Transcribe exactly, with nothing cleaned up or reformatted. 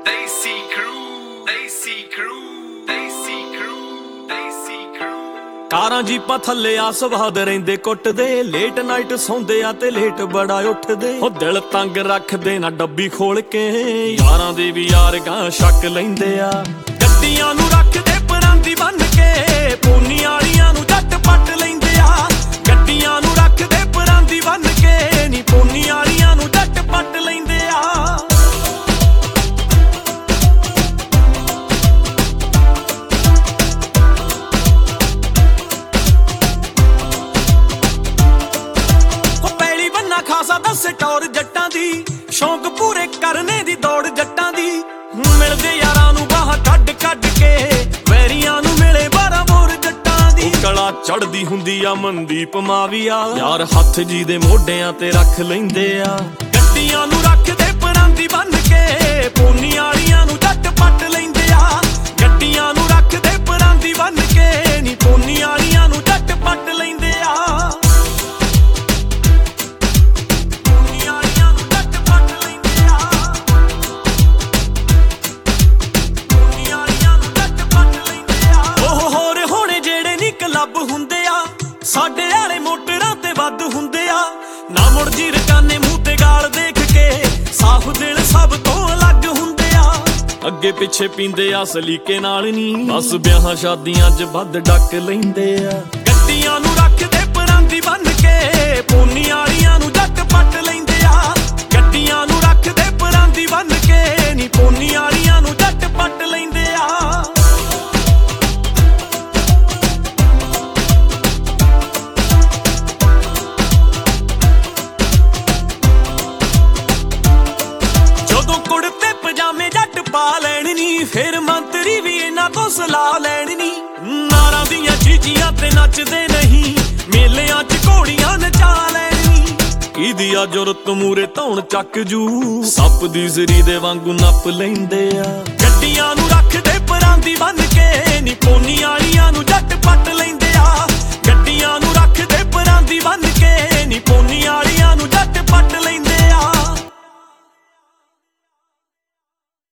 Desi Crew, Desi Crew, Desi Crew, Desi Crew। ਕਾਰਾਂ ਜੀਪਾਂ ਥੱਲੇ ਆ ਸਵਾਦ ਰਹਿੰਦੇ ਕੁੱਟਦੇ, ਲੇਟ ਨਾਈਟ ਸੌਂਦੇ ਆ ਤੇ ਲੇਟ ਬੜਾ ਉੱਠਦੇ। ਉਹ ਦਿਲ ਤੰਗ ਰੱਖਦੇ ਨਾ ਡੱਬੀ ਖੋਲ ਕੇ, ਯਾਰਾਂ ਦੇ ਵੀ ਯਾਰ ਗਾਂ ਸ਼ੱਕ ਲੈਂਦੇ ਆ। ਗੱਡੀਆਂ ਨੂੰ ਰੱਖਦੇ ਪਰਾਂਦੀ ਬੰਨ ਕੇ, ਪੂਨੀ ਵਾਲੀਆਂ ਨੂੰ ਜੱਟ ਪੱਟ ਲੈਂਦੇ ਆ। ਗੱਡੀਆਂ ਨੂੰ ਰੱਖਦੇ ਪਰਾਂਦੀ ਬੰਨ ਕੇ, ਨੀ ਪੂਨੀ ਵਾਲੀਆਂ ਨੂੰ ਜੱਟ ਪੱਟ ਲੈਂਦੇ ਆ। ਖਾਸਾ ਦੱਸ ਟੌਰ ਜੱਟਾਂ ਦੀ, ਸ਼ੌਂਕ ਪੂਰੇ ਕਰਨੇ ਦੀ ਦੌੜ ਜੱਟਾਂ ਦੀ। ਮਿਲਦੇ ਯਾਰਾਂ ਨੂੰ ਬਾਹਾਂ ਕੱਢ ਕੱਢ ਕੇ, ਵੈਰੀਆਂ ਨੂੰ ਮਿਲੇ ਬਾਰਾਂ ਮੋਰ ਜੱਟਾਂ ਦੀ। ਕਲਾ ਚੜਦੀ ਹੁੰਦੀ ਆ ਮਨਦੀਪ ਮਾਵੀਆ, ਯਾਰ ਹੱਥ ਜੀ ਦੇ ਮੋਢਿਆਂ ਤੇ ਰੱਖ ਲੈਂਦੇ ਆ। ਗੱਡੀਆਂ ਨੂੰ ਰੱਖਦੇ ਪਰਾਂਦੀ ਬੰਨ ਕੇ, ਪੂਨੀ ਵਾਲੀਆਂ ਨੂੰ ਜੱਟ ਪੱਟ ਲੈਂਦੇ ਆ। ਗੱਡੀਆਂ ਨੂੰ ਰੱਖਦੇ ਪਰਾਂਦੀ ਬੰਨ ਕੇ, ਨੀ ਪੂਨੀ ਵਾਲੀਆਂ ਨੂੰ ਜੱਟ ਪੱਟ ਲੈਂਦੇ ਆ। ਕਲੱਬ ਹੁੰਦੇ ਆ ਸਾਡੇ ਵਾਲੇ ਮੋਟਰਾਂ ਤੇ ਵੱਧ ਹੁੰਦੇ ਆ। ਨਾ ਮੁੜ ਜੀ ਰਕਾਨੇ ਮੂੰਹ ਤੇ ਗਾਲ ਦੇਖ ਕੇ, ਸਾਫ਼ ਦਿਲ ਸਭ ਤੋਂ ਅਲੱਗ ਹੁੰਦੇ ਆ। ਅੱਗੇ ਪਿੱਛੇ ਪੀਂਦੇ ਆ ਸਲੀਕੇ ਨਾਲ ਨੀ, ਬਸ ਵਿਆਹਾਂ ਸ਼ਾਦੀਆਂ 'ਚ ਵੱਧ ਡੱਕ ਲੈਂਦੇ ਆ। ਗੱਡੀਆਂ ਨੂੰ ਰੱਖਦੇ ਪਰਾਂਦੀ ਬੰਨ ਕੇ, ਪੂਨੀ ਵਾਲੀਆਂ ਨੂੰ ਜੱਟ ਪੱਟ ਲੈਂਦੇ ਆ। ਗੱਡੀਆਂ ਨੂੰ ਰੱਖਦੇ ਪਰਾਂਦੀ ਬੰਨ ਕੇ, ਨੀ ਪੂਨੀ ਵਾਲੀਆਂ ਨੂੰ ਜੱਟ ਪੱਟ ਲੈਂਦੇ ਆ। ਕੁੜਤੇ ਪਜਾਮੇ ਜੱਟ ਪਾ ਲੈਣ ਨੀ, ਫਿਰ ਮੰਤਰੀ ਵੀ ਇਹਨਾਂ ਤੋਂ ਸਲਾਹ ਲੈਣ ਨੀ। ਨਾਰਾਂ ਦੀਆਂ ਚੀਚੀਆਂ ਤੇ ਨੱਚਦੇ ਨਹੀਂ, ਮੇਲਿਆਂ 'ਚ ਘੋੜੀਆਂ ਨਚਾ ਲੈਣ ਨੀ। ਕਿਹਦੀ ਆ ਜੁਰਤ ਮੂਰੇ ਧੌਣ ਚੱਕ ਜੂ, ਸੱਪ ਦੀ ਜ਼ਰੀ ਦੇ ਵਾਂਗੂ ਨੱਪ ਲੈਂਦੇ ਆ। ਗੱਡੀਆਂ ਨੂੰ ਰੱਖਦੇ ਪਰਾਂਦੀ ਬੰਨ ਕੇ, ਨੀ ਪੂਨੀ ਵਾਲੀਆਂ ਨੂੰ ਜੱਟ ਪੱਟ ਲੈਂਦੇ